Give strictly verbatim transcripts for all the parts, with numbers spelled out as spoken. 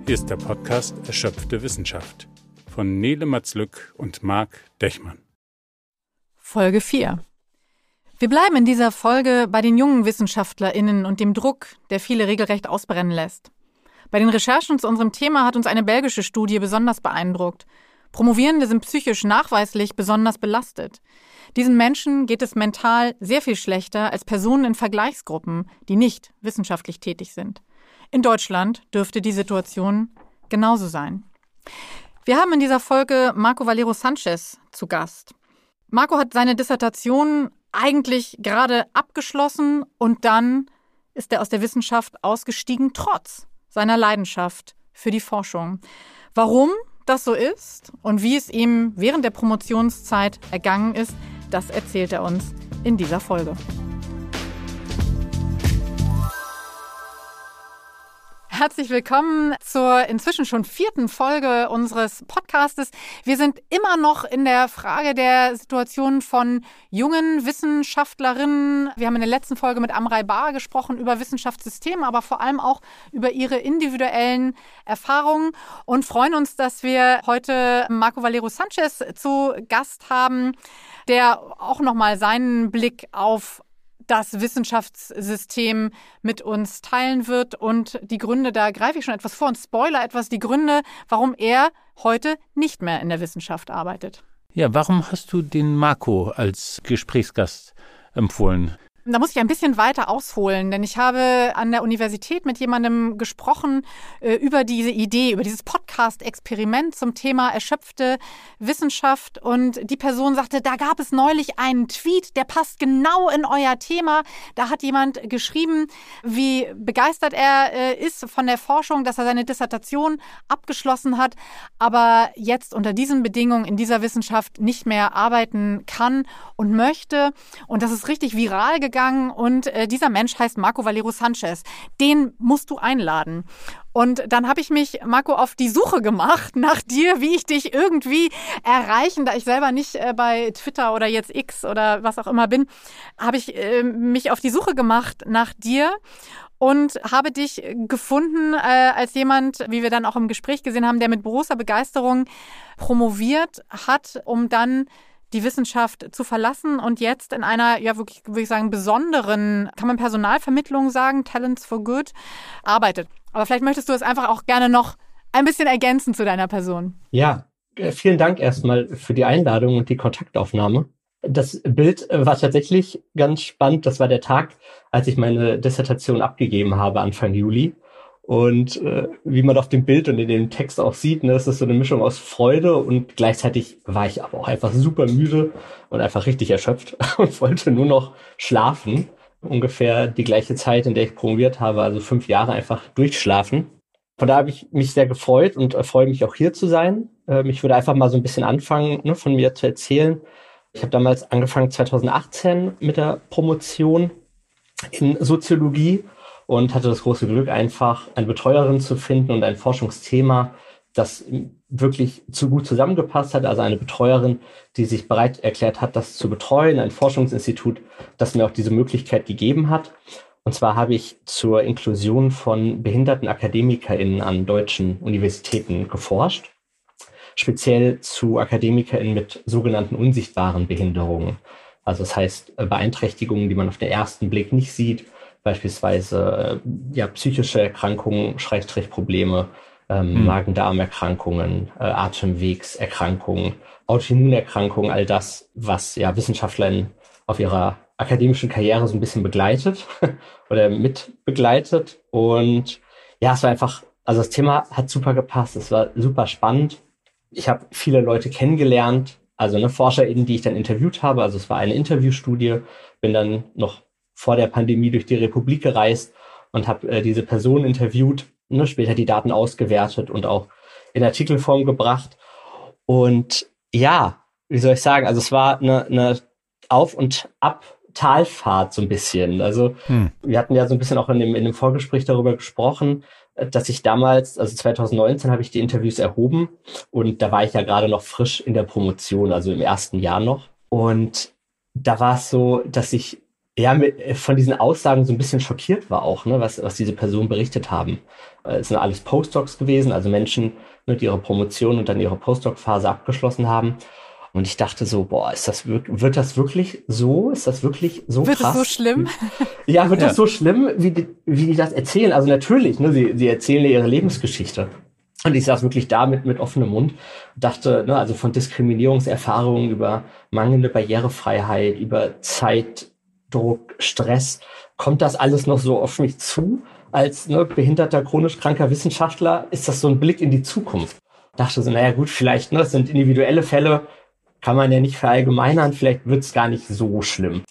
Hier ist der Podcast Erschöpfte Wissenschaft von Nele Matzlück und Marc Dechmann. Folge vier. Wir bleiben in dieser Folge bei den jungen WissenschaftlerInnen und dem Druck, der viele regelrecht ausbrennen lässt. Bei den Recherchen zu unserem Thema hat uns eine belgische Studie besonders beeindruckt. Promovierende sind psychisch nachweislich besonders belastet. Diesen Menschen geht es mental sehr viel schlechter als Personen in Vergleichsgruppen, die nicht wissenschaftlich tätig sind. In Deutschland dürfte die Situation genauso sein. Wir haben in dieser Folge Marco Valero Sanchez zu Gast. Marco hat seine Dissertation eigentlich gerade abgeschlossen und dann ist er aus der Wissenschaft ausgestiegen, trotz seiner Leidenschaft für die Forschung. Warum das so ist und wie es ihm während der Promotionszeit ergangen ist, das erzählt er uns in dieser Folge. Herzlich willkommen zur inzwischen schon vierten Folge unseres Podcastes. Wir sind immer noch in der Frage der Situation von jungen Wissenschaftlerinnen. Wir haben in der letzten Folge mit Amrei Bar gesprochen über Wissenschaftssysteme, aber vor allem auch über ihre individuellen Erfahrungen und freuen uns, dass wir heute Marco Valero Sanchez zu Gast haben, der auch nochmal seinen Blick auf das Wissenschaftssystem mit uns teilen wird und die Gründe, da greife ich schon etwas vor und spoiler etwas, die Gründe, warum er heute nicht mehr in der Wissenschaft arbeitet. Ja, warum hast du den Marco als Gesprächsgast empfohlen? Da muss ich ein bisschen weiter ausholen, denn ich habe an der Universität mit jemandem gesprochen äh, über diese Idee, über dieses Podcast-Experiment zum Thema erschöpfte Wissenschaft. Und die Person sagte, da gab es neulich einen Tweet, der passt genau in euer Thema. Da hat jemand geschrieben, wie begeistert er äh, ist von der Forschung, dass er seine Dissertation abgeschlossen hat, aber jetzt unter diesen Bedingungen in dieser Wissenschaft nicht mehr arbeiten kann und möchte. Und das ist richtig viral gegangen. Und äh, dieser Mensch heißt Marco Valero Sanchez. Den musst du einladen. Und dann habe ich mich, Marco, auf die Suche gemacht nach dir, wie ich dich irgendwie erreichen, da ich selber nicht äh, bei Twitter oder jetzt X oder was auch immer bin, habe ich äh, mich auf die Suche gemacht nach dir und habe dich gefunden äh, als jemand, wie wir dann auch im Gespräch gesehen haben, der mit großer Begeisterung promoviert hat, um dann die Wissenschaft zu verlassen und jetzt in einer, ja wirklich, würde ich sagen, besonderen, kann man Personalvermittlung sagen, Talents for Good, arbeitet. Aber vielleicht möchtest du es einfach auch gerne noch ein bisschen ergänzen zu deiner Person. Ja, vielen Dank erstmal für die Einladung und die Kontaktaufnahme. Das Bild war tatsächlich ganz spannend. Das war der Tag, als ich meine Dissertation abgegeben habe, Anfang Juli. Und äh, wie man auf dem Bild und in dem Text auch sieht, ne, ist das so eine Mischung aus Freude und gleichzeitig war ich aber auch einfach super müde und einfach richtig erschöpft und wollte nur noch schlafen. Ungefähr die gleiche Zeit, in der ich promoviert habe, also fünf Jahre einfach durchschlafen. Von daher habe ich mich sehr gefreut und äh, freue mich auch hier zu sein. Ähm, ich würde einfach mal so ein bisschen anfangen, ne, von mir zu erzählen. Ich habe damals angefangen zweitausendachtzehn mit der Promotion in Soziologie und hatte das große Glück, einfach eine Betreuerin zu finden und ein Forschungsthema, das wirklich zu gut zusammengepasst hat. Also eine Betreuerin, die sich bereit erklärt hat, das zu betreuen. Ein Forschungsinstitut, das mir auch diese Möglichkeit gegeben hat. Und zwar habe ich zur Inklusion von behinderten AkademikerInnen an deutschen Universitäten geforscht. Speziell zu AkademikerInnen mit sogenannten unsichtbaren Behinderungen. Also das heißt Beeinträchtigungen, die man auf den ersten Blick nicht sieht, beispielsweise ja, psychische Erkrankungen, Schrägstrichprobleme, ähm, mhm. Magen-Darm-Erkrankungen, äh, Atemwegserkrankungen, Autoimmunerkrankungen, all das, was ja WissenschaftlerInnen auf ihrer akademischen Karriere so ein bisschen begleitet oder mit begleitet. Und ja, es war einfach, also das Thema hat super gepasst, es war super spannend. Ich habe viele Leute kennengelernt, also eine ForscherInnen, die ich dann interviewt habe. Also es war eine Interviewstudie, bin dann noch vor der Pandemie durch die Republik gereist und habe äh, diese Person interviewt, ne, später die Daten ausgewertet und auch in Artikelform gebracht. Und ja, wie soll ich sagen, also es war eine, eine Auf- und Ab-Talfahrt so ein bisschen. Also hm. wir hatten ja so ein bisschen auch in dem, in dem Vorgespräch darüber gesprochen, dass ich damals, also zweitausendneunzehn habe ich die Interviews erhoben und da war ich ja gerade noch frisch in der Promotion, also im ersten Jahr noch. Und da war es so, dass ich ja, mit, von diesen Aussagen so ein bisschen schockiert war auch, ne, was, was diese Personen berichtet haben. Es sind alles Postdocs gewesen, also Menschen, ne, die ihre Promotion und dann ihre Postdoc-Phase abgeschlossen haben. Und ich dachte so, boah, ist das wirklich, wird das wirklich so? Ist das wirklich so wird krass? Wird es so schlimm? Ja, wird ja. das so schlimm, wie die, wie die das erzählen? Also natürlich, ne, sie, sie erzählen ihre Lebensgeschichte. Und ich saß wirklich da mit, mit offenem Mund, dachte, ne, also von Diskriminierungserfahrungen über mangelnde Barrierefreiheit, über Zeitdruck, Stress, kommt das alles noch so auf mich zu? Als ne, behinderter, chronisch kranker Wissenschaftler ist das so ein Blick in die Zukunft. Dachte so, naja gut, vielleicht, ne, das sind individuelle Fälle, kann man ja nicht verallgemeinern, vielleicht wird's gar nicht so schlimm.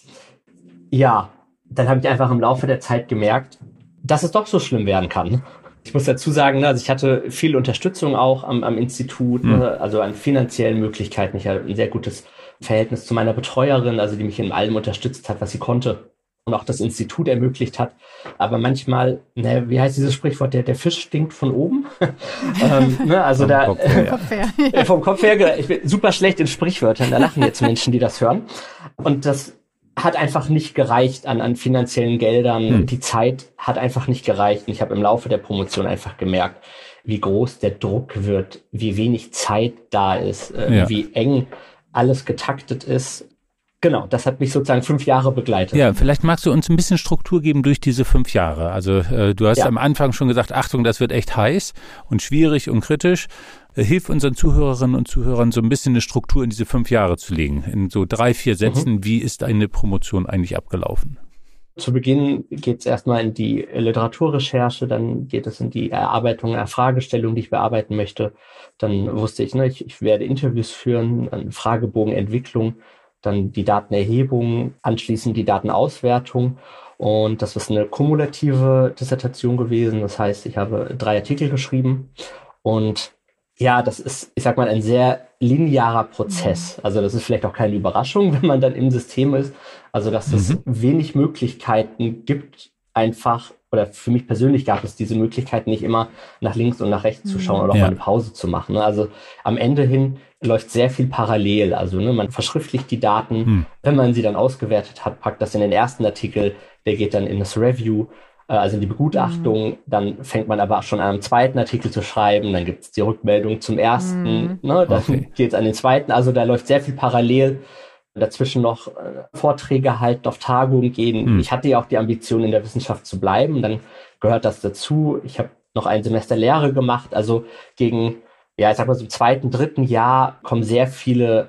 Ja, dann habe ich einfach im Laufe der Zeit gemerkt, dass es doch so schlimm werden kann. Ich muss dazu sagen, ne, also ich hatte viel Unterstützung auch am, am Institut, mhm. ne, also an finanziellen Möglichkeiten. Ich hatte ein sehr gutes Verhältnis zu meiner Betreuerin, also die mich in allem unterstützt hat, was sie konnte. Und auch das Institut ermöglicht hat. Aber manchmal, ne, wie heißt dieses Sprichwort, der, der Fisch stinkt von oben? ähm, ne, also vom da, Kopf her, ja. äh, vom Kopf her, ich bin super schlecht in Sprichwörtern, da lachen jetzt Menschen, die das hören. Und das hat einfach nicht gereicht an, an finanziellen Geldern. Hm. Die Zeit hat einfach nicht gereicht. Und ich habe im Laufe der Promotion einfach gemerkt, wie groß der Druck wird, wie wenig Zeit da ist, äh, ja. wie eng alles getaktet ist. Genau, das hat mich sozusagen fünf Jahre begleitet. Ja, vielleicht magst du uns ein bisschen Struktur geben durch diese fünf Jahre. Also äh, du hast ja. am Anfang schon gesagt, Achtung, das wird echt heiß und schwierig und kritisch. Äh, hilf unseren Zuhörerinnen und Zuhörern so ein bisschen eine Struktur in diese fünf Jahre zu legen. In so drei, vier Sätzen, mhm. wie ist eine Promotion eigentlich abgelaufen? Zu Beginn geht es erstmal in die Literaturrecherche, dann geht es in die Erarbeitung einer Fragestellung, die ich bearbeiten möchte. Dann wusste ich, ne, ich, ich werde Interviews führen, dann Fragebogenentwicklung, dann die Datenerhebung, anschließend die Datenauswertung. Und das ist eine kumulative Dissertation gewesen. Das heißt, ich habe drei Artikel geschrieben. Und ja, das ist, ich sag mal, ein sehr linearer Prozess. Also das ist vielleicht auch keine Überraschung, wenn man dann im System ist. Also dass es mhm. wenig Möglichkeiten gibt, einfach, oder für mich persönlich gab es diese Möglichkeit nicht immer nach links und nach rechts zu schauen oder auch ja. mal eine Pause zu machen. Also am Ende hin läuft sehr viel parallel. Also ne, man verschriftlicht die Daten, hm. wenn man sie dann ausgewertet hat, packt das in den ersten Artikel, der geht dann in das Review, äh, also in die Begutachtung. Hm. Dann fängt man aber schon an, einen zweiten Artikel zu schreiben, dann gibt es die Rückmeldung zum ersten, hm. ne, dann okay. geht es an den zweiten. Also da läuft sehr viel parallel. Dazwischen noch äh, Vorträge halten, auf Tagungen gehen. Hm. Ich hatte ja auch die Ambition, in der Wissenschaft zu bleiben. Dann gehört das dazu. Ich habe noch ein Semester Lehre gemacht. Also gegen, ja, ich sag mal so im zweiten, dritten Jahr kommen sehr viele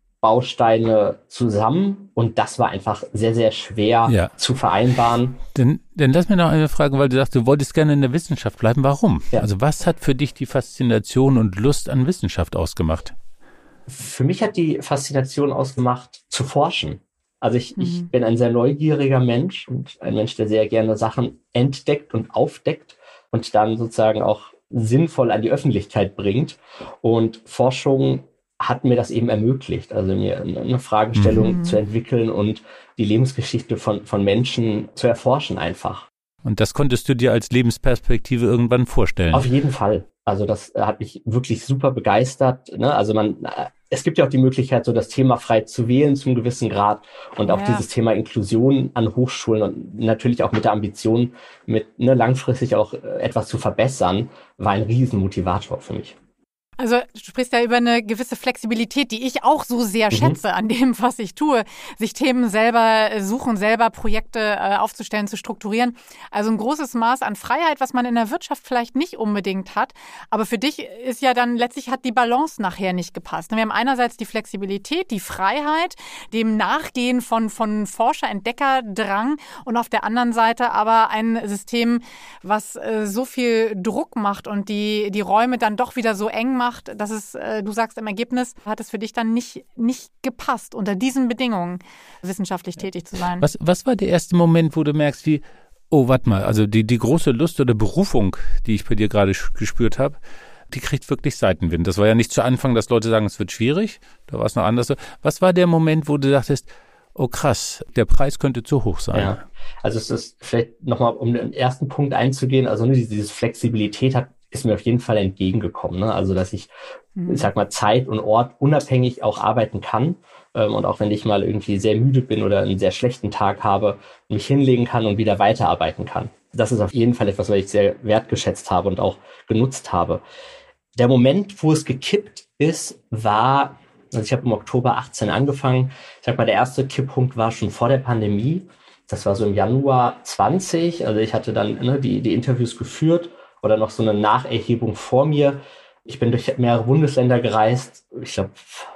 Bausteine zusammen. Und das war einfach sehr, sehr schwer ja. zu vereinbaren. Dann, dann lass mich noch eine Frage, weil du sagst, du wolltest gerne in der Wissenschaft bleiben. Warum? Ja. Also was hat für dich die Faszination und Lust an Wissenschaft ausgemacht? Für mich hat die Faszination ausgemacht, zu forschen. Also ich, mhm. ich bin ein sehr neugieriger Mensch und ein Mensch, der sehr gerne Sachen entdeckt und aufdeckt und dann sozusagen auch sinnvoll an die Öffentlichkeit bringt. Und Forschung hat mir das eben ermöglicht, also mir eine Fragestellung mhm. zu entwickeln und die Lebensgeschichte von, von Menschen zu erforschen einfach. Und das konntest du dir als Lebensperspektive irgendwann vorstellen? Auf jeden Fall. Also das hat mich wirklich super begeistert. Ne? Also man, es gibt ja auch die Möglichkeit, so das Thema frei zu wählen zum gewissen Grad und auch ja. dieses Thema Inklusion an Hochschulen und natürlich auch mit der Ambition, mit ne, langfristig auch etwas zu verbessern, war ein Riesenmotivator für mich. Also du sprichst ja über eine gewisse Flexibilität, die ich auch so sehr mhm. schätze an dem, was ich tue. Sich Themen selber suchen, selber Projekte äh, aufzustellen, zu strukturieren. Also ein großes Maß an Freiheit, was man in der Wirtschaft vielleicht nicht unbedingt hat. Aber für dich ist ja dann letztlich hat die Balance nachher nicht gepasst. Wir haben einerseits die Flexibilität, die Freiheit, dem Nachgehen von, von Forscher-Entdecker-Drang und auf der anderen Seite aber ein System, was äh, so viel Druck macht und die, die Räume dann doch wieder so eng macht, dass es, du sagst im Ergebnis, hat es für dich dann nicht, nicht gepasst, unter diesen Bedingungen wissenschaftlich tätig zu sein. Was, was war der erste Moment, wo du merkst, wie, oh, warte mal, also die, die große Lust oder Berufung, die ich bei dir gerade gespürt habe, die kriegt wirklich Seitenwind. Das war ja nicht zu Anfang, dass Leute sagen, es wird schwierig, da war es noch anders. Was war der Moment, wo du dachtest, oh krass, der Preis könnte zu hoch sein? Ja, also es ist vielleicht nochmal, um den ersten Punkt einzugehen, also diese, diese Flexibilität hat ist mir auf jeden Fall entgegengekommen. Ne? Also, dass ich, mhm. ich sag mal, Zeit und Ort unabhängig auch arbeiten kann. ähm, und auch wenn ich mal irgendwie sehr müde bin oder einen sehr schlechten Tag habe, mich hinlegen kann und wieder weiterarbeiten kann. Das ist auf jeden Fall etwas, was ich sehr wertgeschätzt habe und auch genutzt habe. Der Moment, wo es gekippt ist, war, also ich habe im Oktober achtzehn angefangen. Ich sag mal, der erste Kipppunkt war schon vor der Pandemie. Das war so im Januar zwanzig. Also ich hatte dann ne, die, die Interviews geführt oder noch so eine Nacherhebung vor mir. Ich bin durch mehrere Bundesländer gereist. Ich glaube,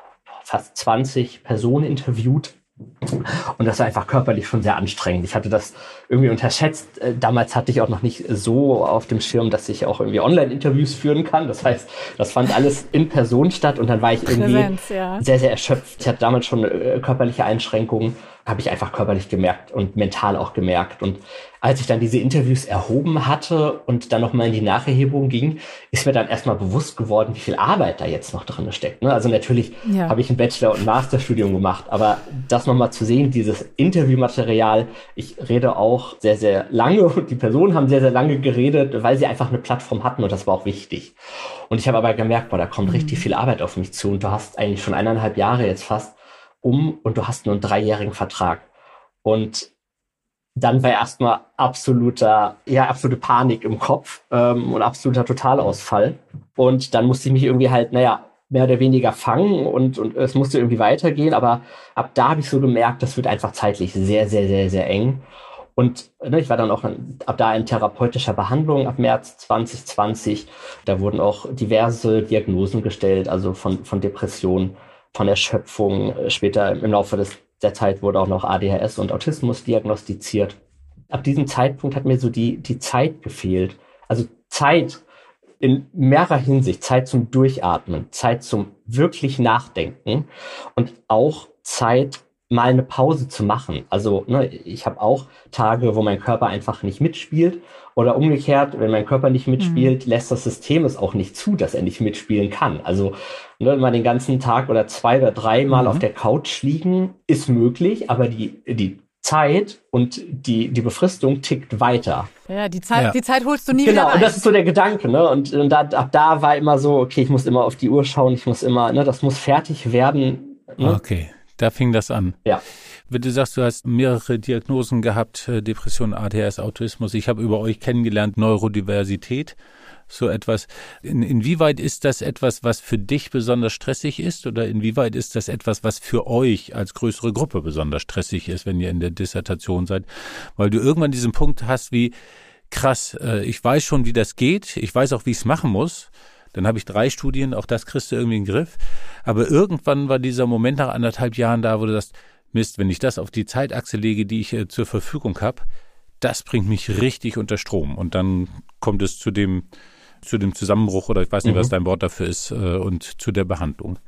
fast zwanzig Personen interviewt. Und das war einfach körperlich schon sehr anstrengend. Ich hatte das irgendwie unterschätzt. Damals hatte ich auch noch nicht so auf dem Schirm, dass ich auch irgendwie Online-Interviews führen kann. Das heißt, das fand alles in Person statt und dann war ich irgendwie Präsenz, ja. sehr, sehr erschöpft. Ich hatte damals schon körperliche Einschränkungen, habe ich einfach körperlich gemerkt und mental auch gemerkt. Und als ich dann diese Interviews erhoben hatte und dann nochmal in die Nacherhebung ging, ist mir dann erstmal bewusst geworden, wie viel Arbeit da jetzt noch drin steckt. Also natürlich ja. habe ich ein Bachelor- und Masterstudium gemacht, aber das nochmal zu sehen, dieses Interviewmaterial, ich rede auch sehr, sehr lange und die Personen haben sehr, sehr lange geredet, weil sie einfach eine Plattform hatten und das war auch wichtig. Und ich habe aber gemerkt, boah, da kommt mhm. richtig viel Arbeit auf mich zu und du hast eigentlich schon eineinhalb Jahre jetzt fast um und du hast nur einen dreijährigen Vertrag. Und dann war erstmal absoluter, ja, absolute Panik im Kopf ähm, und absoluter Totalausfall. Und dann musste ich mich irgendwie halt, naja, mehr oder weniger fangen und, und es musste irgendwie weitergehen. Aber ab da habe ich so gemerkt, das wird einfach zeitlich sehr, sehr, sehr, sehr eng. Und ne, ich war dann auch in, ab da in therapeutischer Behandlung ab März zwanzig zwanzig. Da wurden auch diverse Diagnosen gestellt, also von, von Depressionen, von Erschöpfung. Später im Laufe des, der Zeit wurde auch noch A D H S und Autismus diagnostiziert. Ab diesem Zeitpunkt hat mir so die, die Zeit gefehlt. Also Zeit in mehrerer Hinsicht. Zeit zum Durchatmen, Zeit zum wirklich Nachdenken und auch Zeit, mal eine Pause zu machen. Also ne, ich habe auch Tage, wo mein Körper einfach nicht mitspielt oder umgekehrt, wenn mein Körper nicht mitspielt, mhm. lässt das System es auch nicht zu, dass er nicht mitspielen kann. Also ne, mal den ganzen Tag oder zwei oder drei Mal mhm. auf der Couch liegen, ist möglich, aber die, die Zeit und die, die Befristung tickt weiter. Ja, die Zeit, ja. die Zeit holst du nie genau, wieder rein. Und das ist so der Gedanke, ne? Und, und da, ab da war immer so, okay, ich muss immer auf die Uhr schauen, ich muss immer, ne, das muss fertig werden. Ne? Okay. Da fing das an. Ja. Wenn du sagst, du hast mehrere Diagnosen gehabt, Depression, A D H S, Autismus. Ich habe über euch kennengelernt, Neurodiversität, so etwas. In, inwieweit ist das etwas, was für dich besonders stressig ist oder inwieweit ist das etwas, was für euch als größere Gruppe besonders stressig ist, wenn ihr in der Dissertation seid? Weil du irgendwann diesen Punkt hast wie, krass, ich weiß schon, wie das geht, ich weiß auch, wie ich es machen muss. Dann habe ich drei Studien, auch das kriegst du irgendwie in den Griff. Aber irgendwann war dieser Moment nach anderthalb Jahren da, wo du sagst, Mist, wenn ich das auf die Zeitachse lege, die ich äh, zur Verfügung habe, das bringt mich richtig unter Strom. Und dann kommt es zu dem, zu dem Zusammenbruch oder ich weiß nicht, mhm. was dein Wort dafür ist, äh, und zu der Behandlung.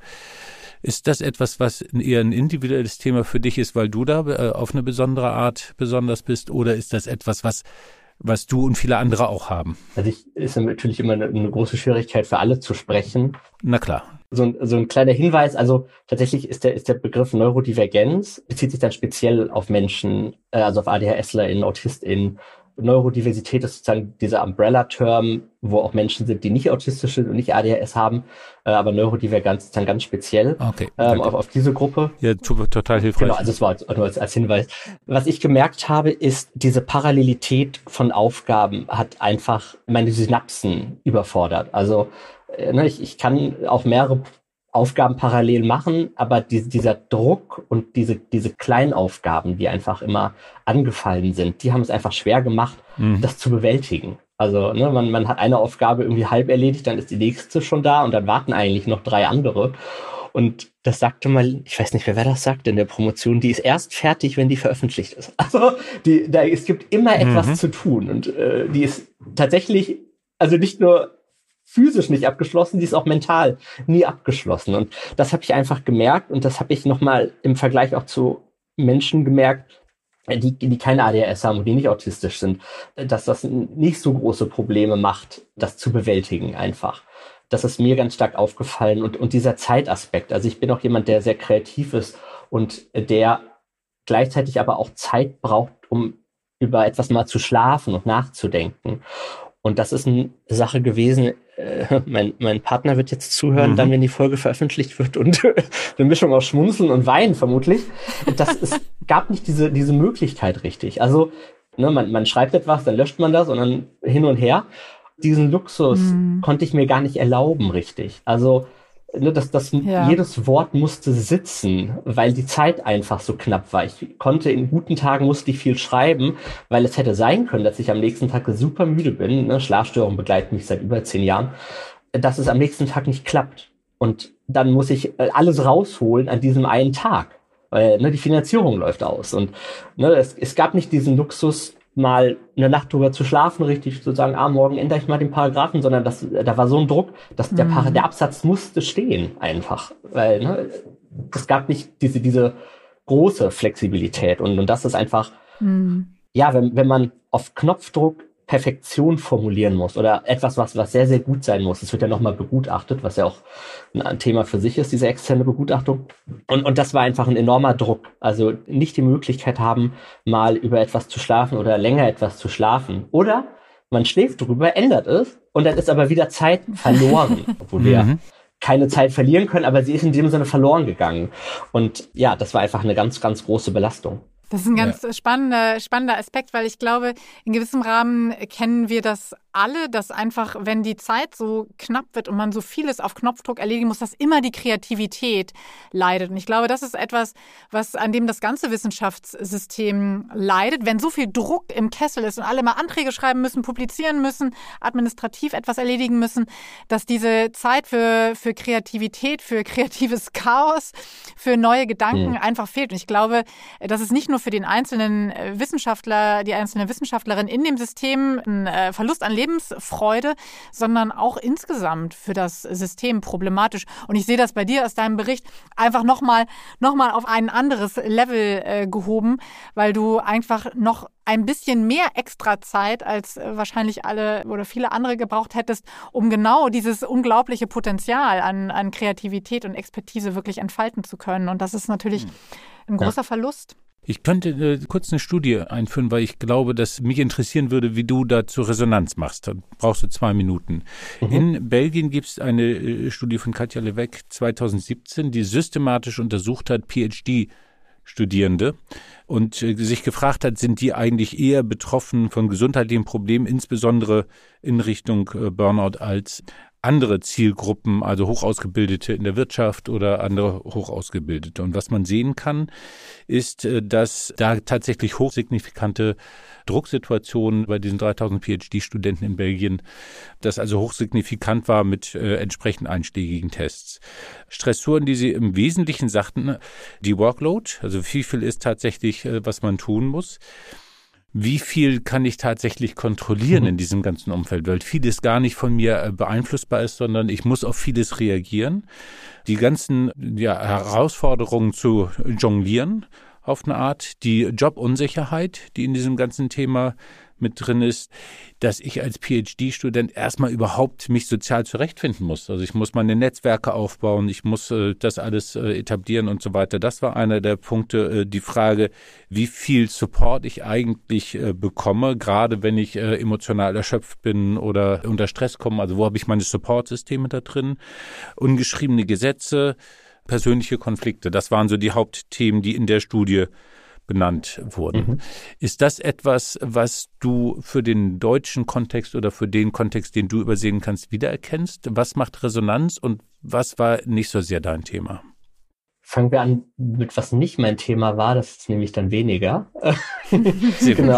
Ist das etwas, was eher ein individuelles Thema für dich ist, weil du da äh, auf eine besondere Art besonders bist? Oder ist das etwas, was was du und viele andere auch haben? Also ich, ist natürlich immer eine, eine große Schwierigkeit für alle zu sprechen. Na klar. So ein, so ein kleiner Hinweis, also tatsächlich ist der, ist der Begriff Neurodivergenz, bezieht sich dann speziell auf Menschen, äh, also auf ADHSlerInnen, AutistInnen. Neurodiversität ist sozusagen dieser Umbrella-Term, wo auch Menschen sind, die nicht autistisch sind und nicht A D H S haben, äh, aber Neurodivergenz ist dann ganz speziell okay, ähm, auf, auf diese Gruppe. Ja, total hilfreich. Genau, also es war nur als, als Hinweis. Was ich gemerkt habe, ist, diese Parallelität von Aufgaben hat einfach meine Synapsen überfordert. Also äh, ne, ich, ich kann auch mehrere Aufgaben parallel machen, aber die, dieser Druck und diese, diese Kleinaufgaben, die einfach immer angefallen sind, die haben es einfach schwer gemacht, mhm. das zu bewältigen. Also ne, man, man hat eine Aufgabe irgendwie halb erledigt, dann ist die nächste schon da und dann warten eigentlich noch drei andere. Und das sagte mal, ich weiß nicht mehr, wer das sagt in der Promotion, die ist erst fertig, wenn die veröffentlicht ist. Also die, da, es gibt immer etwas mhm. zu tun und äh, die ist tatsächlich, also nicht nur physisch nicht abgeschlossen, die ist auch mental nie abgeschlossen. Und das habe ich einfach gemerkt und das habe ich nochmal im Vergleich auch zu Menschen gemerkt, die, die keine A D H S haben und die nicht autistisch sind, dass das nicht so große Probleme macht, das zu bewältigen einfach. Das ist mir ganz stark aufgefallen und, und dieser Zeitaspekt. Also ich bin auch jemand, der sehr kreativ ist und der gleichzeitig aber auch Zeit braucht, um über etwas mal zu schlafen und nachzudenken. Und das ist eine Sache gewesen, äh, mein, mein Partner wird jetzt zuhören, Mhm. dann, wenn die Folge veröffentlicht wird und eine Mischung aus Schmunzeln und Weinen vermutlich. Das, es gab nicht diese, diese Möglichkeit richtig. Also, ne, man, man schreibt etwas, dann löscht man das und dann hin und her. Diesen Luxus Mhm. konnte ich mir gar nicht erlauben richtig. Also, ne, das, das, Ja. jedes Wort musste sitzen, weil die Zeit einfach so knapp war. Ich konnte in guten Tagen musste ich viel schreiben, weil es hätte sein können, dass ich am nächsten Tag super müde bin. Ne? Schlafstörungen begleiten mich seit über zehn Jahren, dass es am nächsten Tag nicht klappt. Und dann muss ich alles rausholen an diesem einen Tag, weil ne, die Finanzierung läuft aus. Und ne, es, es gab nicht diesen Luxus, mal eine Nacht drüber zu schlafen, richtig zu sagen, ah, morgen ändere ich mal den Paragraphen, sondern das, da war so ein Druck, dass der, Para- der Absatz musste stehen einfach, weil ne, es gab nicht diese, diese große Flexibilität und, und das ist einfach, Mhm. ja, wenn, wenn man auf Knopfdruck Perfektion formulieren muss oder etwas, was, was sehr, sehr gut sein muss. Es wird ja nochmal begutachtet, was ja auch ein Thema für sich ist, diese externe Begutachtung. Und, und das war einfach ein enormer Druck. Also nicht die Möglichkeit haben, mal über etwas zu schlafen oder länger etwas zu schlafen. Oder man schläft drüber, ändert es und dann ist aber wieder Zeit verloren, obwohl wir Mhm. keine Zeit verlieren können, aber sie ist in dem Sinne verloren gegangen. Und ja, das war einfach eine ganz, ganz große Belastung. Das ist ein ganz spannender, spannender Aspekt, weil ich glaube, in gewissem Rahmen kennen wir das alle, dass einfach, wenn die Zeit so knapp wird und man so vieles auf Knopfdruck erledigen muss, dass immer die Kreativität leidet. Und ich glaube, das ist etwas, was an dem das ganze Wissenschaftssystem leidet. Wenn so viel Druck im Kessel ist und alle mal Anträge schreiben müssen, publizieren müssen, administrativ etwas erledigen müssen, dass diese Zeit für, für Kreativität, für kreatives Chaos, für neue Gedanken Mhm. einfach fehlt. Und ich glaube, das ist nicht nur für den einzelnen Wissenschaftler, die einzelne Wissenschaftlerin in dem System ein Verlust an Lebensfreude, sondern auch insgesamt für das System problematisch. Und ich sehe das bei dir aus deinem Bericht einfach nochmal noch mal auf ein anderes Level äh, gehoben, weil du einfach noch ein bisschen mehr extra Zeit als äh, wahrscheinlich alle oder viele andere gebraucht hättest, um genau dieses unglaubliche Potenzial an, an Kreativität und Expertise wirklich entfalten zu können. Und das ist natürlich ein großer ja. Verlust. Ich könnte äh, kurz eine Studie einführen, weil ich glaube, dass mich interessieren würde, wie du dazu Resonanz machst. Da brauchst du zwei Minuten. Mhm. In Belgien gibt es eine äh, Studie von Katja Levesque zweitausendsiebzehn, die systematisch untersucht hat, PhD-Studierende und äh, sich gefragt hat, sind die eigentlich eher betroffen von gesundheitlichen Problemen, insbesondere in Richtung äh, Burnout, als andere Zielgruppen, also Hochausgebildete in der Wirtschaft oder andere Hochausgebildete. Und was man sehen kann, ist, dass da tatsächlich hochsignifikante Drucksituationen bei diesen dreitausend PhD-Studenten in Belgien, das also hochsignifikant war mit äh, entsprechend einschlägigen Tests. Stressoren, die sie im Wesentlichen sagten, die Workload, also wie viel ist tatsächlich, äh, was man tun muss. Wie viel kann ich tatsächlich kontrollieren in diesem ganzen Umfeld, weil vieles gar nicht von mir beeinflussbar ist, sondern ich muss auf vieles reagieren. Die ganzen ja, Herausforderungen zu jonglieren auf eine Art, die Jobunsicherheit, die in diesem ganzen Thema mit drin ist, dass ich als PhD-Student erstmal überhaupt mich sozial zurechtfinden muss. Also ich muss meine Netzwerke aufbauen, ich muss äh, das alles äh, etablieren und so weiter. Das war einer der Punkte, äh, die Frage, wie viel Support ich eigentlich äh, bekomme, gerade wenn ich äh, emotional erschöpft bin oder unter Stress komme. Also wo habe ich meine Supportsysteme da drin? Ungeschriebene Gesetze, persönliche Konflikte. Das waren so die Hauptthemen, die in der Studie benannt wurden. Mhm. Ist das etwas, was du für den deutschen Kontext oder für den Kontext, den du übersehen kannst, wiedererkennst? Was macht Resonanz und was war nicht so sehr dein Thema? Fangen wir an mit was nicht mein Thema war, das ist nämlich dann weniger. Genau.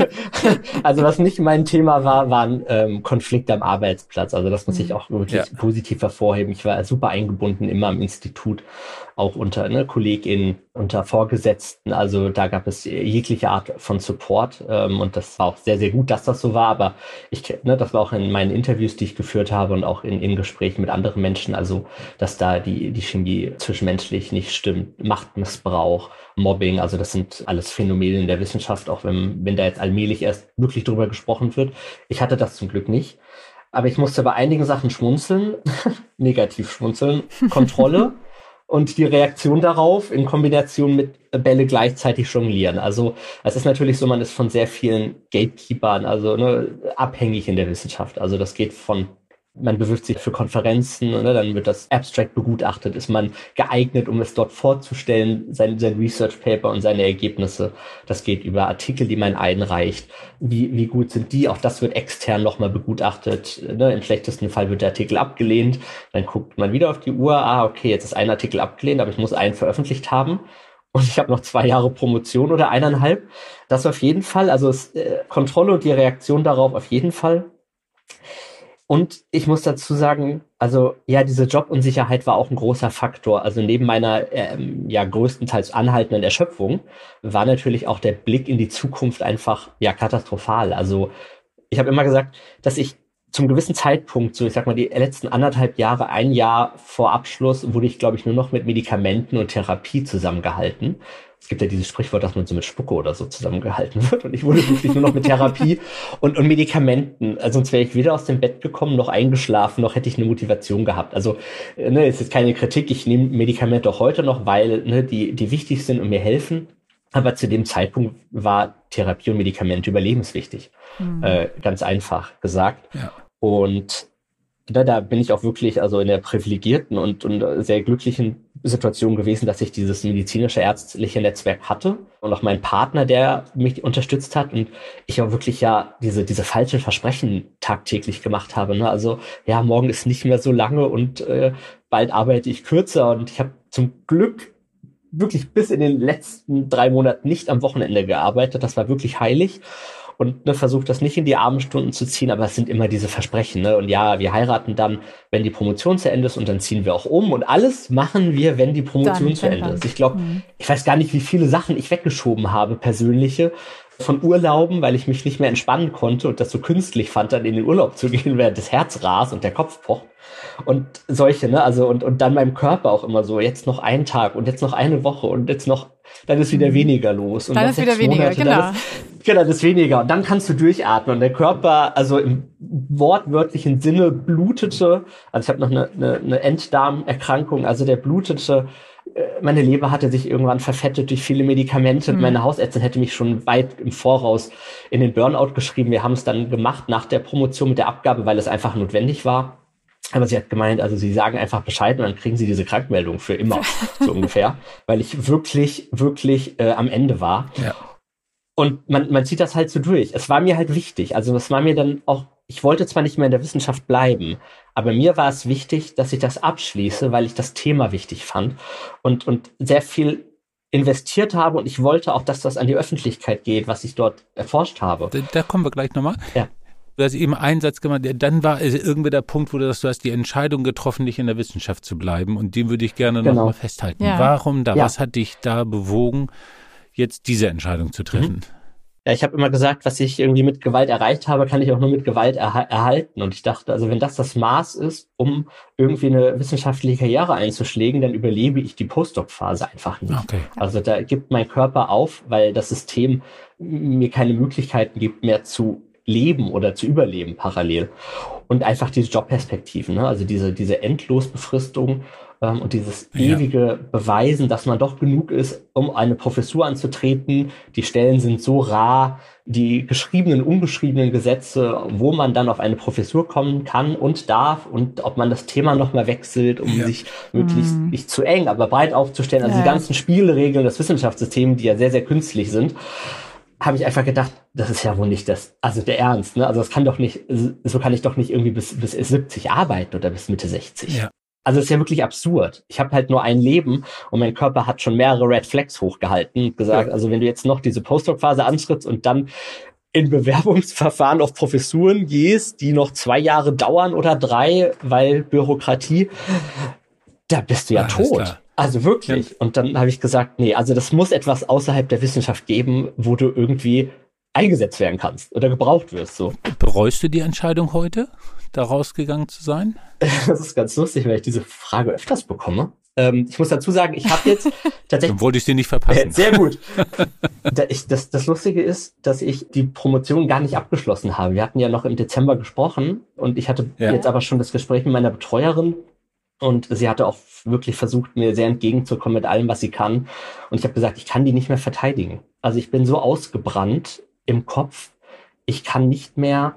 Also was nicht mein Thema war, waren ähm, Konflikte am Arbeitsplatz. Also das muss ich auch wirklich ja. positiv hervorheben. Ich war super eingebunden immer am Institut, auch unter ne, KollegInnen, unter Vorgesetzten. Also da gab es jegliche Art von Support ähm, und das war auch sehr, sehr gut, dass das so war. Aber ich, ne, das war auch in meinen Interviews, die ich geführt habe und auch in, in Gesprächen mit anderen Menschen. Also dass da die, die Chemie zwischenmenschlich nicht stimmt, Machtmissbrauch, Mobbing, also das sind alles Phänomene in der Wissenschaft, auch wenn, wenn da jetzt allmählich erst wirklich drüber gesprochen wird. Ich hatte das zum Glück nicht. Aber ich musste bei einigen Sachen schmunzeln, negativ schmunzeln, Kontrolle und die Reaktion darauf in Kombination mit Bälle gleichzeitig jonglieren. Also es ist natürlich so, man ist von sehr vielen Gatekeepern, also ne, abhängig in der Wissenschaft. Also das geht von man bewirbt sich für Konferenzen, ne, dann wird das Abstract begutachtet, ist man geeignet, um es dort vorzustellen, sein, sein Research Paper und seine Ergebnisse. Das geht über Artikel, die man einreicht. Wie, wie gut sind die? Auch das wird extern nochmal begutachtet. Ne? Im schlechtesten Fall wird der Artikel abgelehnt. Dann guckt man wieder auf die Uhr. Ah, okay, jetzt ist ein Artikel abgelehnt, aber ich muss einen veröffentlicht haben. Und ich habe noch zwei Jahre Promotion oder eineinhalb. Das auf jeden Fall. Also es, äh, Kontrolle und die Reaktion darauf auf jeden Fall. Und ich muss dazu sagen, also ja, diese Jobunsicherheit war auch ein großer Faktor. Also neben meiner ähm, ja größtenteils anhaltenden Erschöpfung war natürlich auch der Blick in die Zukunft einfach ja katastrophal. Also ich habe immer gesagt, dass ich zum gewissen Zeitpunkt, so ich sag mal die letzten anderthalb Jahre, ein Jahr vor Abschluss, wurde ich, glaube ich, nur noch mit Medikamenten und Therapie zusammengehalten. Es gibt ja dieses Sprichwort, dass man so mit Spucke oder so zusammengehalten wird. Und ich wurde wirklich nur noch mit Therapie und, und Medikamenten. Also sonst wäre ich weder aus dem Bett gekommen, noch eingeschlafen, noch hätte ich eine Motivation gehabt. Also ne, es ist keine Kritik. Ich nehme Medikamente auch heute noch, weil ne, die, die wichtig sind und mir helfen. Aber zu dem Zeitpunkt war Therapie und Medikamente überlebenswichtig. Mhm. Äh, ganz einfach gesagt. Ja. Und da, da bin ich auch wirklich also in der privilegierten und, und sehr glücklichen Situation gewesen, dass ich dieses medizinische ärztliche Netzwerk hatte und auch mein Partner, der mich unterstützt hat und ich auch wirklich ja diese diese falschen Versprechen tagtäglich gemacht habe. Ne? Also ja, morgen ist nicht mehr so lange und äh, bald arbeite ich kürzer und ich habe zum Glück wirklich bis in den letzten drei Monaten nicht am Wochenende gearbeitet. Das war wirklich heilig. Und ne, versucht das nicht in die Abendstunden zu ziehen, aber es sind immer diese Versprechen. Ne? Und ja, wir heiraten dann, wenn die Promotion zu Ende ist und dann ziehen wir auch um. Und alles machen wir, wenn die Promotion dann, zu Ende ist. Ich glaube, mhm. ich weiß gar nicht, wie viele Sachen ich weggeschoben habe, persönliche, von Urlauben, weil ich mich nicht mehr entspannen konnte und das so künstlich fand, dann in den Urlaub zu gehen, während das Herz rast und der Kopf pocht. Und solche, ne, also und, und dann meinem Körper auch immer so, jetzt noch ein Tag und jetzt noch eine Woche und jetzt noch, dann ist wieder weniger los. Und dann ist wieder weniger, Monate, genau. Dann ist, genau, das ist weniger. Und dann kannst du durchatmen. Und der Körper, also im wortwörtlichen Sinne, blutete, also ich habe noch eine, eine, eine Enddarmerkrankung, also der blutete, meine Leber hatte sich irgendwann verfettet durch viele Medikamente. Mhm. Meine Hausärztin hätte mich schon weit im Voraus in den Burnout geschrieben. Wir haben es dann gemacht nach der Promotion mit der Abgabe, weil es einfach notwendig war. Aber sie hat gemeint, also sie sagen einfach Bescheid und dann kriegen sie diese Krankmeldung für immer, so ungefähr. Weil ich wirklich, wirklich äh, am Ende war. Ja. Und man, man zieht das halt so durch. Es war mir halt wichtig. Also es war mir dann auch, ich wollte zwar nicht mehr in der Wissenschaft bleiben, aber mir war es wichtig, dass ich das abschließe, weil ich das Thema wichtig fand und, und sehr viel investiert habe. Und ich wollte auch, dass das an die Öffentlichkeit geht, was ich dort erforscht habe. Da, da kommen wir gleich nochmal. Ja. Du hast eben einen Satz gemacht, dann war irgendwie der Punkt, wo du sagst, du hast die Entscheidung getroffen, nicht in der Wissenschaft zu bleiben. Und den würde ich gerne genau. nochmal festhalten. Ja. Warum da? Ja. Was hat dich da bewogen, jetzt diese Entscheidung zu treffen? Mhm. Ja, ich habe immer gesagt, was ich irgendwie mit Gewalt erreicht habe, kann ich auch nur mit Gewalt erha- erhalten. Und ich dachte, also wenn das das Maß ist, um irgendwie eine wissenschaftliche Karriere einzuschlägen, dann überlebe ich die Postdoc-Phase einfach nicht. Okay. Also da gibt mein Körper auf, weil das System mir keine Möglichkeiten gibt, mehr zu leben oder zu überleben parallel. Und einfach diese Jobperspektiven, ne? Also diese diese Endlosbefristung ähm, und dieses ja. ewige Beweisen, dass man doch genug ist, um eine Professur anzutreten. Die Stellen sind so rar, die geschriebenen, ungeschriebenen Gesetze, wo man dann auf eine Professur kommen kann und darf und ob man das Thema nochmal wechselt, um ja. sich möglichst mhm. nicht zu eng, aber breit aufzustellen. Also ja. die ganzen Spielregeln des Wissenschaftssystems, die ja sehr, sehr künstlich sind, habe ich einfach gedacht, das ist ja wohl nicht das, also der Ernst, ne? Also das kann doch nicht, so kann ich doch nicht irgendwie bis, bis siebzig arbeiten oder bis Mitte sechzig. Ja. Also das ist ja wirklich absurd. Ich habe halt nur ein Leben und mein Körper hat schon mehrere Red Flags hochgehalten und gesagt, ja. also wenn du jetzt noch diese Postdoc-Phase antrittst und dann in Bewerbungsverfahren auf Professuren gehst, die noch zwei Jahre dauern oder drei, weil Bürokratie, da bist du ja, ja tot. Also wirklich. Ja. Und dann habe ich gesagt, nee, also das muss etwas außerhalb der Wissenschaft geben, wo du irgendwie eingesetzt werden kannst oder gebraucht wirst. So. Bereust du die Entscheidung heute, da rausgegangen zu sein? Das ist ganz lustig, weil ich diese Frage öfters bekomme. Ähm, ich muss dazu sagen, ich habe jetzt tatsächlich... Dann wollte ich sie nicht verpassen. Äh, sehr gut. da ich, das, das Lustige ist, dass ich die Promotion gar nicht abgeschlossen habe. Wir hatten ja noch im Dezember gesprochen und ich hatte ja. jetzt aber schon das Gespräch mit meiner Betreuerin. Und sie hatte auch wirklich versucht, mir sehr entgegenzukommen mit allem, was sie kann. Und ich habe gesagt, ich kann die nicht mehr verteidigen. Also ich bin so ausgebrannt im Kopf, ich kann nicht mehr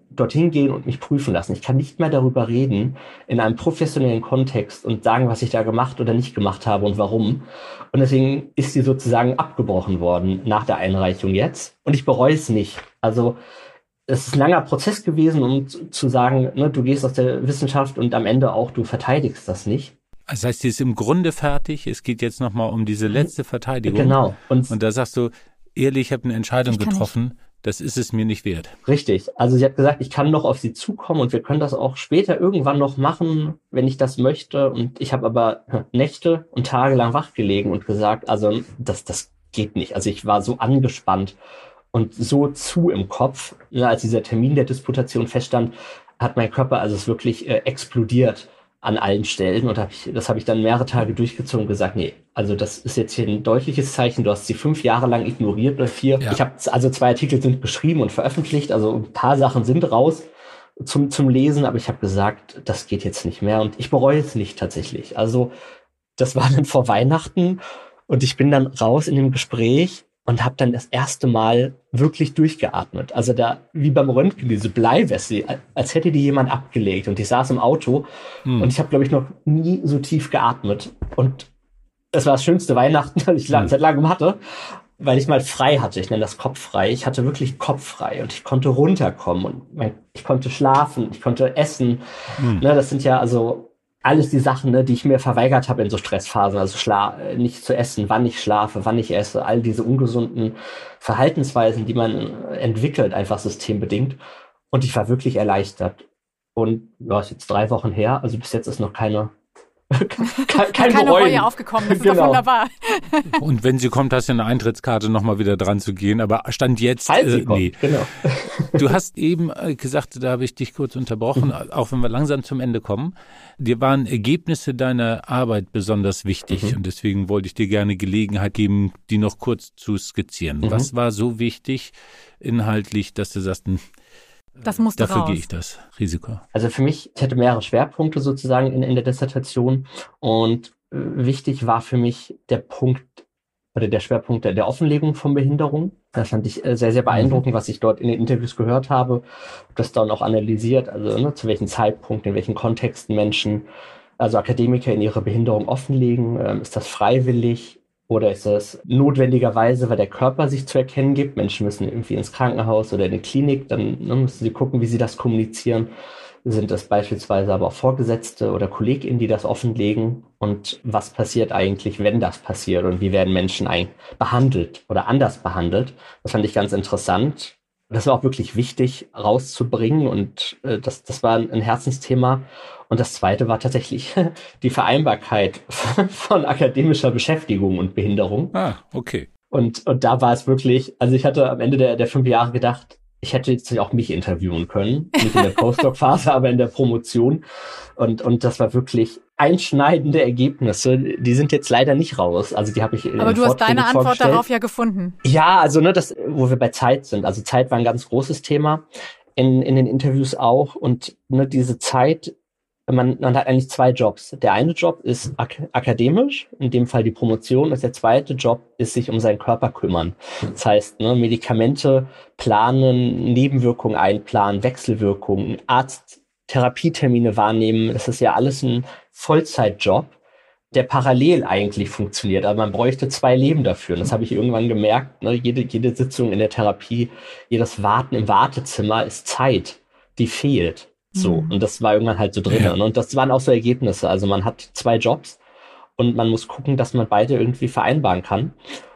dorthin gehen und mich prüfen lassen. Ich kann nicht mehr darüber reden in einem professionellen Kontext und sagen, was ich da gemacht oder nicht gemacht habe und warum. Und deswegen ist sie sozusagen abgebrochen worden nach der Einreichung jetzt. Und ich bereue es nicht. Also es ist ein langer Prozess gewesen, um zu sagen, ne, du gehst aus der Wissenschaft und am Ende auch, du verteidigst das nicht. Das heißt, sie ist im Grunde fertig. Es geht jetzt nochmal um diese letzte Verteidigung. Genau. Und, und da sagst du, ehrlich, ich habe eine Entscheidung getroffen. Nicht. Das ist es mir nicht wert. Richtig. Also sie hat gesagt, ich kann noch auf sie zukommen und wir können das auch später irgendwann noch machen, wenn ich das möchte. Und ich habe aber Nächte und Tage lang wach gelegen und gesagt, also das, das geht nicht. Also ich war so angespannt und so zu im Kopf. Ja, als dieser Termin der Disputation feststand, hat mein Körper also es wirklich äh, explodiert an allen Stellen. Und hab ich, das habe ich dann mehrere Tage durchgezogen und gesagt, nee, also das ist jetzt hier ein deutliches Zeichen. Du hast sie fünf Jahre lang ignoriert oder vier. Ja. Ich habe also zwei Artikel sind geschrieben und veröffentlicht, also ein paar Sachen sind raus zum zum Lesen, aber ich habe gesagt, das geht jetzt nicht mehr und ich bereue es nicht tatsächlich. Also das war dann vor Weihnachten und ich bin dann raus in dem Gespräch und habe dann das erste Mal wirklich durchgeatmet. Also da, wie beim Röntgen, diese Bleiweste, als hätte die jemand abgelegt. Und ich saß im Auto hm. und ich habe, glaube ich, noch nie so tief geatmet. Und das war das schönste Weihnachten, das ich hm. seit langem hatte, weil ich mal frei hatte. Ich nenne das Kopf frei. Ich hatte wirklich Kopf frei und ich konnte runterkommen und mein, ich konnte schlafen, ich konnte essen. Hm. Ne, das sind ja also alles die Sachen, ne, die ich mir verweigert habe in so Stressphasen, also schla- nicht zu essen, wann ich schlafe, wann ich esse, all diese ungesunden Verhaltensweisen, die man entwickelt, einfach systembedingt. Und ich war wirklich erleichtert. Und ja, ist jetzt drei Wochen her, also bis jetzt ist noch keine kein, kein keine Reue aufgekommen, das ist genau. doch wunderbar. Und wenn sie kommt, hast du eine Eintrittskarte, nochmal wieder dran zu gehen. Aber Stand jetzt, Falls sie äh, kommt, nee. Genau. Du hast eben gesagt, da habe ich dich kurz unterbrochen, auch wenn wir langsam zum Ende kommen. Dir waren Ergebnisse deiner Arbeit besonders wichtig mhm. und deswegen wollte ich dir gerne Gelegenheit geben, die noch kurz zu skizzieren. Mhm. Was war so wichtig inhaltlich, dass du sagst, das musste dafür raus. gehe ich das Risiko? Also für mich, ich hatte mehrere Schwerpunkte sozusagen in, in der Dissertation und äh, wichtig war für mich der Punkt oder der Schwerpunkt der, der Offenlegung von Behinderung. Das fand ich äh, sehr, sehr beeindruckend, mhm. was ich dort in den Interviews gehört habe, das dann auch analysiert, also ne, zu welchen Zeitpunkten, in welchen Kontexten Menschen, also Akademiker in ihre Behinderung offenlegen. Ähm, ist das freiwillig? Oder ist das notwendigerweise, weil der Körper sich zu erkennen gibt? Menschen müssen irgendwie ins Krankenhaus oder in die Klinik, dann ne, müssen sie gucken, wie sie das kommunizieren. Sind das beispielsweise aber auch Vorgesetzte oder KollegInnen, die das offenlegen? Und was passiert eigentlich, wenn das passiert? Und wie werden Menschen eigentlich behandelt oder anders behandelt? Das fand ich ganz interessant. Das war auch wirklich wichtig rauszubringen und äh, das, das war ein Herzensthema. Und das zweite war tatsächlich die Vereinbarkeit von akademischer Beschäftigung und Behinderung. Ah, okay. Und, und da war es wirklich, also ich hatte am Ende der, der fünf Jahre gedacht, ich hätte jetzt auch mich interviewen können, nicht in der Postdoc-Phase, aber in der Promotion. Und, und das war wirklich einschneidende Ergebnisse. Die sind jetzt leider nicht raus. Also die habe ich in Aber du hast deine Antwort darauf ja gefunden. Ja, also ne, das, wo wir bei Zeit sind. Also Zeit war ein ganz großes Thema in, in den Interviews auch. Und ne, diese Zeit, man, man hat eigentlich zwei Jobs. Der eine Job ist ak- akademisch, in dem Fall die Promotion. Und der zweite Job ist sich um seinen Körper kümmern. Das heißt, ne, Medikamente planen, Nebenwirkungen einplanen, Wechselwirkungen, Arzttherapietotermine wahrnehmen. Das ist ja alles ein Vollzeitjob, der parallel eigentlich funktioniert. Aber man bräuchte zwei Leben dafür. Und das habe ich irgendwann gemerkt. Ne, jede, jede Sitzung in der Therapie, jedes Warten im Wartezimmer ist Zeit, die fehlt. So, und das war irgendwann halt so drin. Ja. Und das waren auch so Ergebnisse. Also man hat zwei Jobs und man muss gucken, dass man beide irgendwie vereinbaren kann.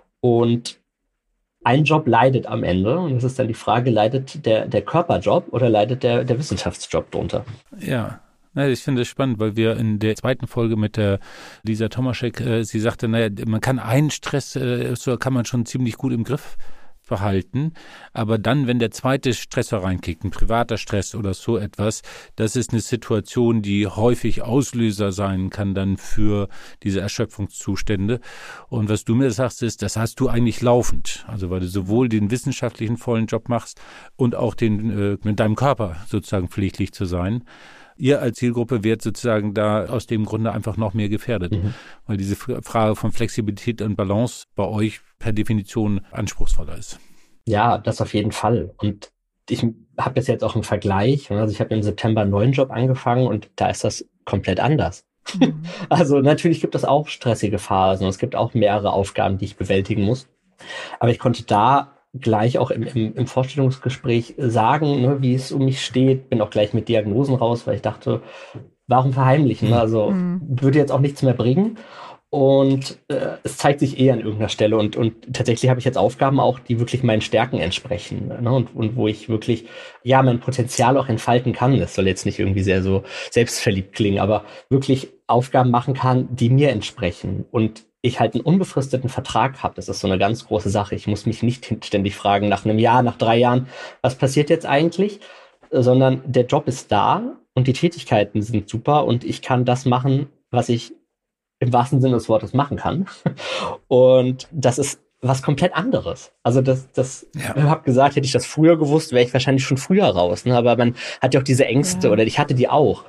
Und ein Job leidet am Ende. Und das ist dann die Frage, leidet der, der Körperjob oder leidet der, der Wissenschaftsjob drunter? Ja. Ich finde es spannend, weil wir in der zweiten Folge mit der Lisa Tomaschek, äh, sie sagte, naja, man kann einen Stress, äh, so kann man schon ziemlich gut im Griff verhalten, aber dann, wenn der zweite Stressor reinkickt, ein privater Stress oder so etwas, das ist eine Situation, die häufig Auslöser sein kann dann für diese Erschöpfungszustände. Und was du mir sagst, ist, das hast du eigentlich laufend, also weil du sowohl den wissenschaftlichen vollen Job machst und auch den äh, mit deinem Körper sozusagen pflichtlich zu sein. Ihr als Zielgruppe werdet sozusagen da aus dem Grunde einfach noch mehr gefährdet, mhm. weil diese Frage von Flexibilität und Balance bei euch per Definition anspruchsvoller ist. Ja, das auf jeden Fall. Und ich habe das jetzt auch im Vergleich. Also ich habe im September einen neuen Job angefangen und da ist das komplett anders. Mhm. Also natürlich gibt es auch stressige Phasen. Es gibt auch mehrere Aufgaben, die ich bewältigen muss. Aber ich konnte da gleich auch im, im, im Vorstellungsgespräch sagen, ne, wie es um mich steht. Bin auch gleich mit Diagnosen raus, weil ich dachte, warum verheimlichen? Mhm. Also mhm. würde jetzt auch nichts mehr bringen. Und äh, es zeigt sich eh an irgendeiner Stelle. Und, und tatsächlich habe ich jetzt Aufgaben auch, die wirklich meinen Stärken entsprechen. Ne? Und, und wo ich wirklich, ja, mein Potenzial auch entfalten kann. Das soll jetzt nicht irgendwie sehr so selbstverliebt klingen, aber wirklich Aufgaben machen kann, die mir entsprechen. Und ich halt einen unbefristeten Vertrag habe. Das ist so eine ganz große Sache. Ich muss mich nicht ständig fragen, nach einem Jahr, nach drei Jahren, was passiert jetzt eigentlich? Sondern der Job ist da und die Tätigkeiten sind super und ich kann das machen, was ich im wahrsten Sinne des Wortes machen kann. Und das ist was komplett anderes. Also das, das, ja. Ich habe gesagt, hätte ich das früher gewusst, wäre ich wahrscheinlich schon früher raus. Ne? Aber man hat ja auch diese Ängste, ja. oder ich hatte die auch.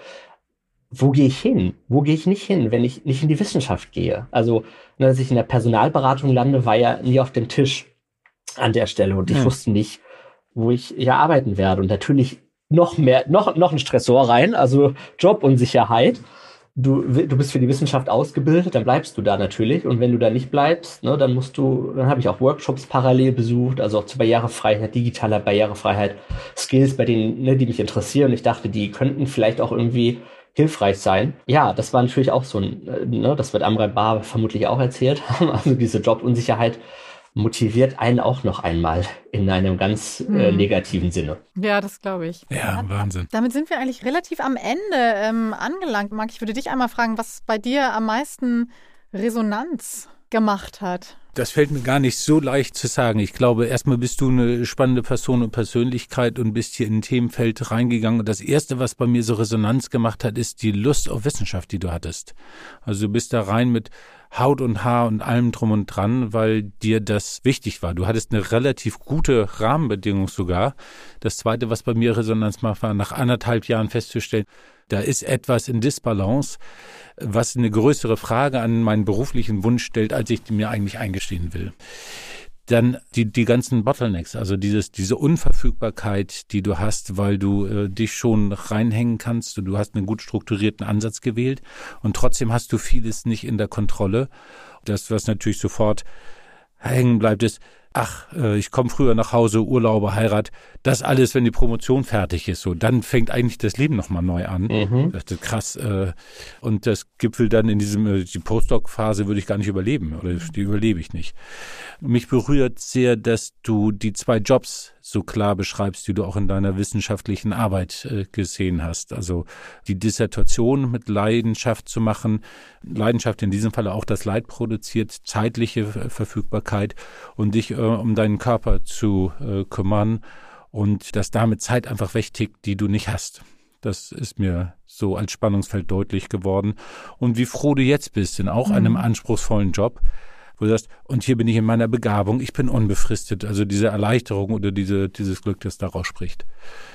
Wo gehe ich hin? Wo gehe ich nicht hin, wenn ich nicht in die Wissenschaft gehe? Also, dass ich in der Personalberatung lande, war ja nie auf dem Tisch an der Stelle. Und ich hm. wusste nicht, wo ich ja arbeiten werde. Und natürlich noch mehr, noch, noch ein Stressor rein, also Jobunsicherheit. Du, du bist für die Wissenschaft ausgebildet, dann bleibst du da natürlich. Und wenn du da nicht bleibst, ne, dann musst du, dann habe ich auch Workshops parallel besucht, also auch zur Barrierefreiheit, digitaler Barrierefreiheit, Skills, bei denen, ne, die mich interessieren. Und ich dachte, die könnten vielleicht auch irgendwie hilfreich sein. Ja, das war natürlich auch so ein, ne, das wird Amrei Bar vermutlich auch erzählt haben. Also diese Jobunsicherheit motiviert einen auch noch einmal in einem ganz hm. äh, negativen Sinne. Ja, das glaube ich. Ja, Wahnsinn. Damit sind wir eigentlich relativ am Ende ähm, angelangt. Marc, ich würde dich einmal fragen, was bei dir am meisten Resonanz gemacht hat. Das fällt mir gar nicht so leicht zu sagen. Ich glaube, erstmal bist du eine spannende Person und Persönlichkeit und bist hier in ein Themenfeld reingegangen. Und das Erste, was bei mir so Resonanz gemacht hat, ist die Lust auf Wissenschaft, die du hattest. Also du bist da rein mit Haut und Haar und allem drum und dran, weil dir das wichtig war. Du hattest eine relativ gute Rahmenbedingung sogar. Das Zweite, was bei mir Resonanz macht, war nach anderthalb Jahren festzustellen, da ist etwas in Disbalance, was eine größere Frage an meinen beruflichen Wunsch stellt, als ich mir eigentlich eingestehen will. Dann die die ganzen Bottlenecks, also dieses diese Unverfügbarkeit, die du hast, weil du äh, dich schon reinhängen kannst und du hast einen gut strukturierten Ansatz gewählt und trotzdem hast du vieles nicht in der Kontrolle. Das, was natürlich sofort hängen bleibt, ist, ach, äh, ich komme früher nach Hause, Urlaube, Heirat, das alles, wenn die Promotion fertig ist, so, dann fängt eigentlich das Leben nochmal neu an. Mhm. Das ist krass. Äh, und das gipfelt dann in diesem, äh, die Postdoc-Phase würde ich gar nicht überleben oder die überlebe ich nicht. Mich berührt sehr, dass du die zwei Jobs so klar beschreibst, die du auch in deiner wissenschaftlichen Arbeit äh, gesehen hast. Also die Dissertation mit Leidenschaft zu machen, Leidenschaft in diesem Fall auch das Leid produziert, zeitliche äh, Verfügbarkeit und dich äh, um deinen Körper zu äh, kümmern und dass damit Zeit einfach wegtickt, die du nicht hast. Das ist mir so als Spannungsfeld deutlich geworden. Und wie froh du jetzt bist in auch mhm. einem anspruchsvollen Job, wo du sagst, und hier bin ich in meiner Begabung, ich bin unbefristet. Also diese Erleichterung oder diese dieses Glück, das daraus spricht.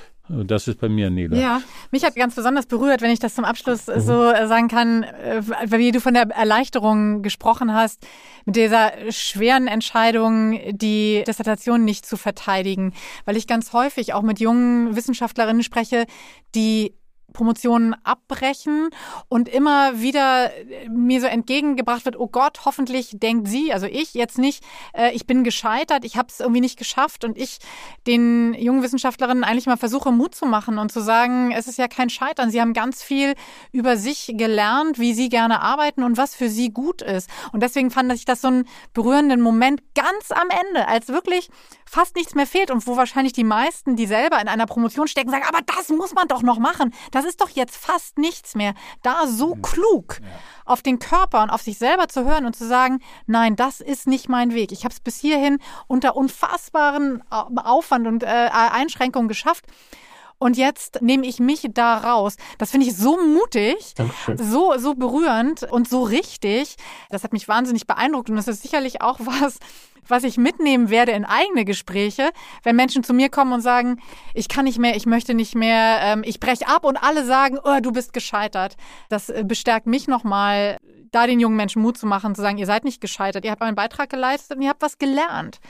Das ist bei mir, Nele. Ja, mich hat ganz besonders berührt, wenn ich das zum Abschluss mhm. so sagen kann, wie du von der Erleichterung gesprochen hast, mit dieser schweren Entscheidung, die Dissertation nicht zu verteidigen. Weil ich ganz häufig auch mit jungen Wissenschaftlerinnen spreche, die Promotionen abbrechen und immer wieder mir so entgegengebracht wird, oh Gott, hoffentlich denkt sie, also ich jetzt nicht, äh, ich bin gescheitert, ich habe es irgendwie nicht geschafft und ich den jungen Wissenschaftlerinnen eigentlich mal versuche, Mut zu machen und zu sagen, es ist ja kein Scheitern, sie haben ganz viel über sich gelernt, wie sie gerne arbeiten und was für sie gut ist. Und deswegen fand ich das so einen berührenden Moment ganz am Ende, als wirklich fast nichts mehr fehlt und wo wahrscheinlich die meisten, die selber in einer Promotion stecken, sagen, aber das muss man doch noch machen. Das ist doch jetzt fast nichts mehr. Da so klug ja. auf den Körper und auf sich selber zu hören und zu sagen, nein, das ist nicht mein Weg. Ich habe es bis hierhin unter unfassbaren Aufwand und äh, Einschränkungen geschafft. Und jetzt nehme ich mich da raus. Das finde ich so mutig, so, so berührend und so richtig. Das hat mich wahnsinnig beeindruckt und das ist sicherlich auch was, was ich mitnehmen werde in eigene Gespräche, wenn Menschen zu mir kommen und sagen, ich kann nicht mehr, ich möchte nicht mehr, ähm, ich breche ab und alle sagen, oh, du bist gescheitert. Das äh, bestärkt mich nochmal, da den jungen Menschen Mut zu machen, zu sagen, ihr seid nicht gescheitert, ihr habt einen Beitrag geleistet und ihr habt was gelernt.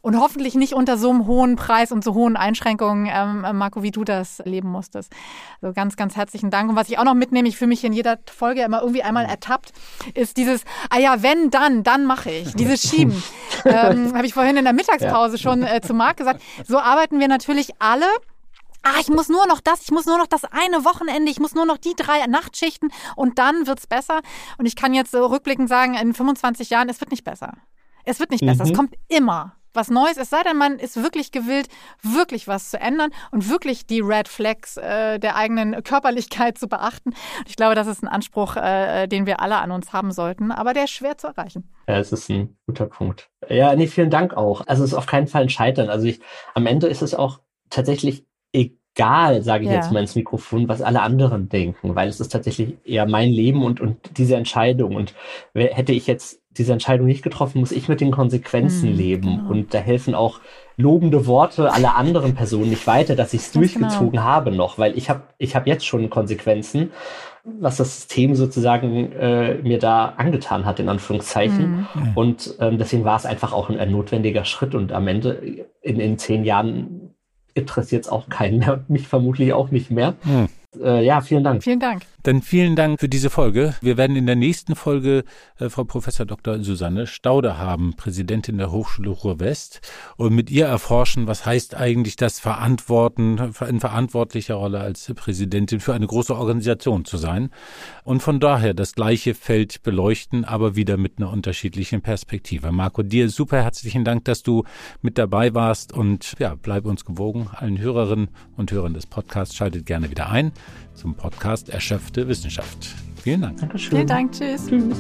Und hoffentlich nicht unter so einem hohen Preis und so hohen Einschränkungen, ähm, Marco, wie du das leben musstest. Also ganz, ganz herzlichen Dank. Und was ich auch noch mitnehme, ich fühle mich in jeder Folge immer irgendwie einmal ertappt, ist dieses, ah ja, wenn, dann, dann mache ich. Dieses Schieben. ähm, habe ich vorhin in der Mittagspause ja. schon äh, zu Marc gesagt. So arbeiten wir natürlich alle. Ah, ich muss nur noch das, ich muss nur noch das eine Wochenende, ich muss nur noch die drei Nachtschichten und dann wird's besser. Und ich kann jetzt so rückblickend sagen, in fünfundzwanzig Jahren, es wird nicht besser. Es wird nicht mhm. besser, es kommt immer was Neues, es sei denn, man ist wirklich gewillt, wirklich was zu ändern und wirklich die Red Flags äh, der eigenen Körperlichkeit zu beachten. Ich glaube, das ist ein Anspruch, äh, den wir alle an uns haben sollten, aber der ist schwer zu erreichen. Ja, es ist ein guter Punkt. Ja, nee, vielen Dank auch. Also es ist auf keinen Fall ein Scheitern. Also ich, am Ende ist es auch tatsächlich egal, sage ich ja. jetzt mal ins Mikrofon, was alle anderen denken, weil es ist tatsächlich eher mein Leben und, und diese Entscheidung. Und hätte ich jetzt diese Entscheidung nicht getroffen, muss ich mit den Konsequenzen hm, leben. Genau. Und da helfen auch lobende Worte aller anderen Personen nicht weiter, dass ich es durchgezogen genau. habe noch, weil ich habe ich hab jetzt schon Konsequenzen, was das System sozusagen äh, mir da angetan hat, in Anführungszeichen. Hm. Und ähm, deswegen war es einfach auch ein, ein notwendiger Schritt. Und am Ende in, in zehn Jahren interessiert es auch keinen mehr, mich vermutlich auch nicht mehr. Hm. Äh, ja, vielen Dank. Vielen Dank. Dann vielen Dank für diese Folge. Wir werden in der nächsten Folge äh, Frau Professor Doktor Susanne Staude haben, Präsidentin der Hochschule Ruhr-West, und mit ihr erforschen, was heißt eigentlich das Verantworten, in verantwortlicher Rolle als Präsidentin für eine große Organisation zu sein. Und von daher das gleiche Feld beleuchten, aber wieder mit einer unterschiedlichen Perspektive. Marco, dir super herzlichen Dank, dass du mit dabei warst, und ja, bleib uns gewogen. Allen Hörerinnen und Hörern des Podcasts, schaltet gerne wieder ein zum Podcast Erschöpfte Wissenschaft. Vielen Dank. Dankeschön. Vielen Dank. Tschüss. Tschüss.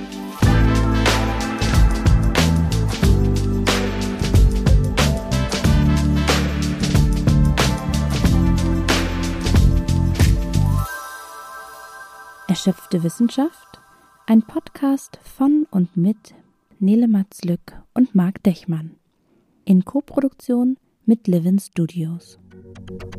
Erschöpfte Wissenschaft? Ein Podcast von und mit Nele Matzlück und Marc Dechmann. In Koproduktion mit Livin Studios.